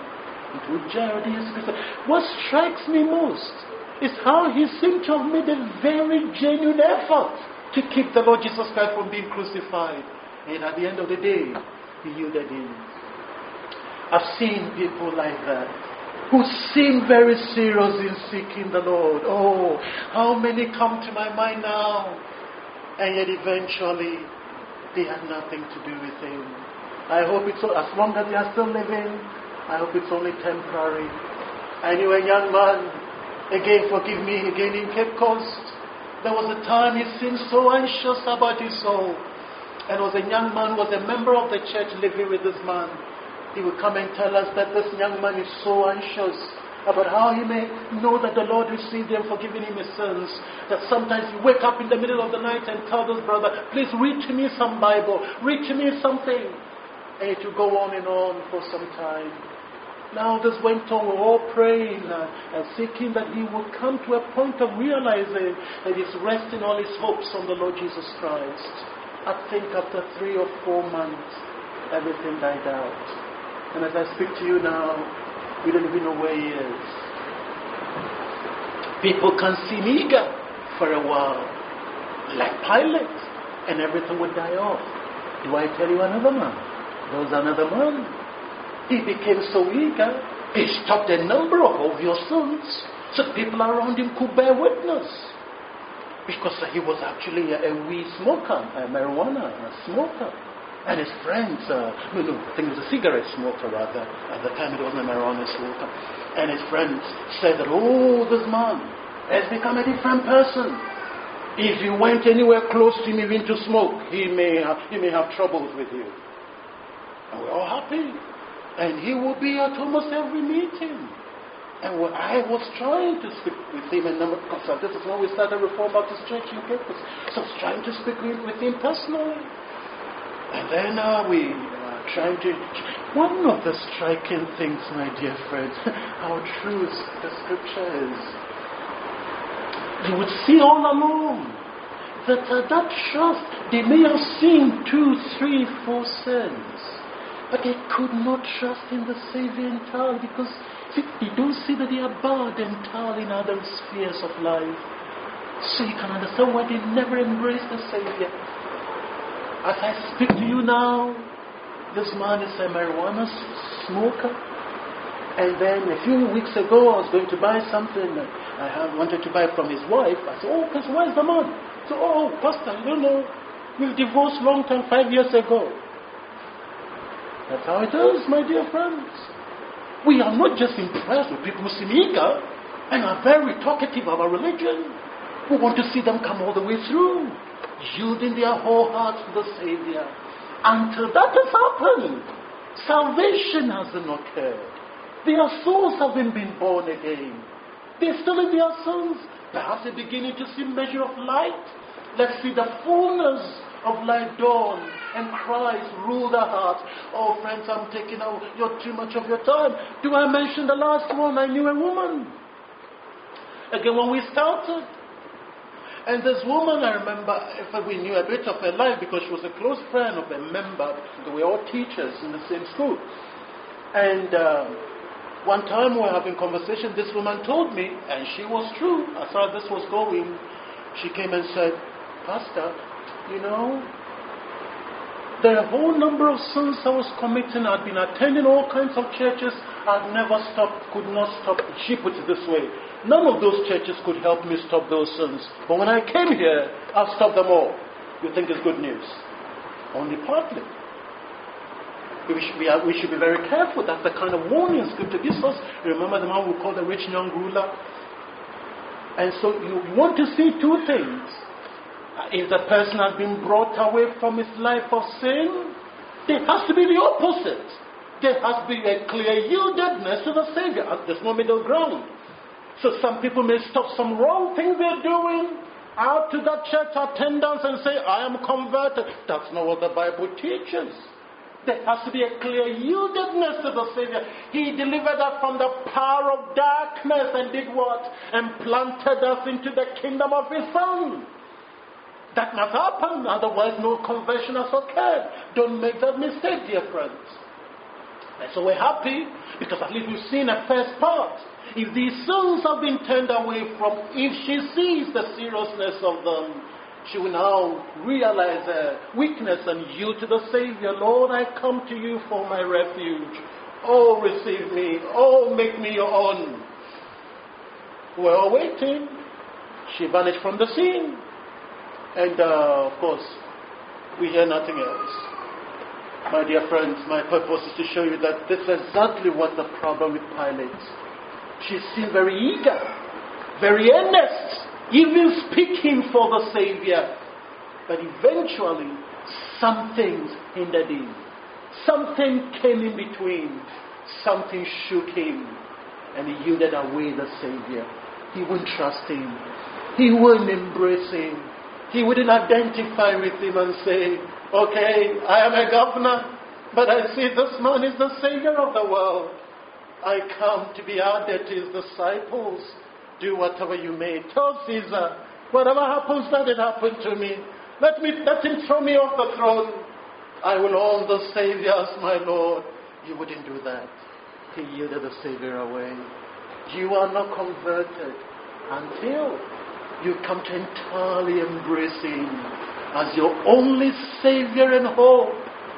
What strikes me most is how he seemed to have made a very genuine effort to keep the Lord Jesus Christ from being crucified. And at the end of the day, he yielded in. I've seen people like that who seem very serious in seeking the Lord. Oh, how many come to my mind now? And yet eventually, they had nothing to do with Him. I hope it's so, as long as they are still living, I hope it's only temporary. I knew a young man, again forgive me, again in Cape Coast. There was a time he seemed so anxious about his soul. And was a young man, was a member of the church living with this man. He would come and tell us that this young man is so anxious about how he may know that the Lord received him, forgiving him his sins. That sometimes you wake up in the middle of the night and tell this brother, please read to me some Bible, read to me something. And it will go on and on for some time. Now this went on, we're all praying uh, and seeking that he would come to a point of realizing that he's resting all his hopes on the Lord Jesus Christ. I think after three or four months, everything died out. And as I speak to you now, we don't even know where he is. People can seem eager for a while, like Pilate, and everything would die off. Do I tell you another man? There was another man. He became so eager, he stopped a number of obvious sins, so people around him could bear witness. Because he was actually a, a weed smoker, a marijuana a smoker. And his friends, uh, no, no, I think it was a cigarette smoker rather. At the time it wasn't a marijuana smoker. And his friends said that, oh, this man has become a different person. If you went anywhere close to him even to smoke, he may have, he may have troubles with you. And we're all happy. And he will be at almost every meeting. And when I was trying to speak with him, and because this is when we started Reformed Baptist Church in Campus, so I was trying to speak with him personally. And then uh, we were trying to... One of the striking things, my dear friends, how true the scripture is. You would see all along that uh, that trust, they may have seen two, three, four sins, but they could not trust in the Savior entirely because see, they don't see that they are bound entirely in other spheres of life. So you can understand why they never embrace the Savior. As I speak to you now, this man is a marijuana smoker. And then a few weeks ago, I was going to buy something that I had wanted to buy from his wife. I said, oh, because where's the man? So, oh, Pastor, you don't know, we've divorced long time, five years ago. That's how it is, my dear friends. We are not just impressed with people who seem eager and are very talkative about religion. We want to see them come all the way through, yielding their whole hearts to the Savior. Until that has happened, salvation hasn't occurred. Their souls haven't been born again. They're still in their sins. Perhaps they're beginning to see measure of light. Let's see the fullness of light dawn and Christ rule their hearts. Oh, friends, I'm taking out you're too much of your time. Do I mention the last one? I knew a woman. Again, when we started, and this woman, I remember, if we knew a bit of her life because she was a close friend of a member. We were all teachers in the same school. And uh, one time we were having conversation, this woman told me, and she was true, as far as this was going, she came and said, Pastor, you know, there are a whole number of sins I was committing. I'd been attending all kinds of churches. I'd never stopped, could not stop. She put it this way. None of those churches could help me stop those sins. But when I came here, I've stopped them all. You think it's good news? Only partly. We should, be, we should be very careful. That's the kind of warning Scripture gives us. You remember the man we call the rich young ruler? And so you want to see two things. If the person has been brought away from his life of sin, there has to be the opposite. There has to be a clear yieldedness to the Savior. There's no middle ground. So some people may stop some wrong things they're doing out to the church attendance and say, I am converted. That's not what the Bible teaches. There has to be a clear yieldedness to the Savior. He delivered us from the power of darkness and did what? And planted us into the kingdom of His Son. That must happen, otherwise no conversion has occurred. Don't make that mistake, dear friends. And so we're happy because at least we've seen a first part. If these sins have been turned away from, if she sees the seriousness of them, she will now realize her weakness and yield to the Savior. Lord, I come to you for my refuge. Oh, receive me. Oh, make me your own. We're all waiting. She vanished from the scene. And, uh, of course, we hear nothing else. My dear friends, my purpose is to show you that this is exactly what the problem with Pilate. She seemed very eager, very earnest, even speaking for the Savior. But eventually, something hindered him. Something came in between. Something shook him. And he yielded away the Savior. He wouldn't trust him. He wouldn't embrace him. He wouldn't identify with him and say, okay, I am a governor, but I see this man is the Savior of the world. I come to be added to his disciples. Do whatever you may. Tell Caesar, whatever happens, let it happen to me. Let me let him throw me off the throne. I will own the Savior as my Lord. You wouldn't do that. He yielded the Savior away. You are not converted until you come to entirely embrace him as your only Savior and hope.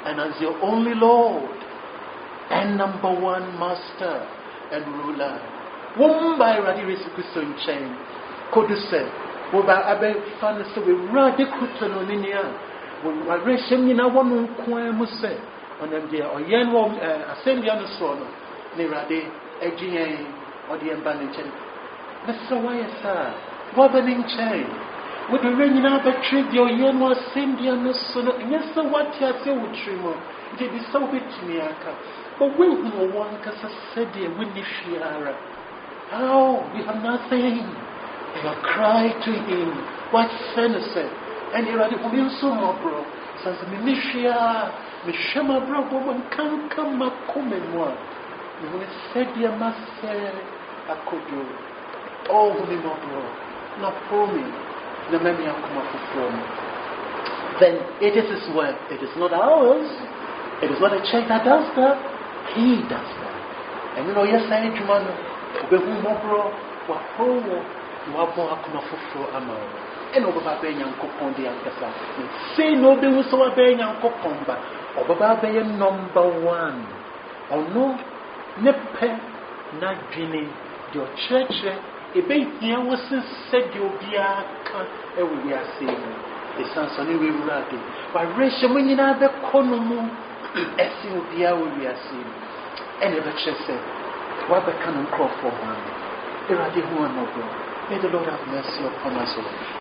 and as your only Lord and number one master and ruler. Wumba Radi Risikiso in chain. Koduse. Woba Abe Fanasa we Radi Kutan Ninia. Wareshim Nina one Kwe Muse on them dear or Yen Wom Ascendian Sono. Nirade Ejian or the Embanichin. Mister Wayasa. Wobaning chain. With the ring up a tree, your yen was Indian Sono. Yes, so what you say with Trimo. It is so bit to me, but when no one can say, Winnie Shiara. Oh, we have nothing. You have cried to him. What Senna said. And you are the Wilson, bro. Says Minishia, Mishama, bro, woman can't come up, come and one. You will say, dear master, I could do. Oh, women, bro. Not for me. The memory will come up from. Then it is his work. It is not ours. It is not a church that does that. He does that. And you know, yes, I need you, man. Behu mobro, waho, wabo akuma fufro ama. And obaba be nyankopon de ankasa. Say no be wo so be nyankopon ba. Obaba be number one. Ono ne pe na dwene your church ebe hia wo said you be aka e wo ya say no. E sanso ne we wurade. Ba reshe mo nyina be kono mu esi obi a wo ya say. And the church said, what the canon call for one? May the Lord have mercy upon us all.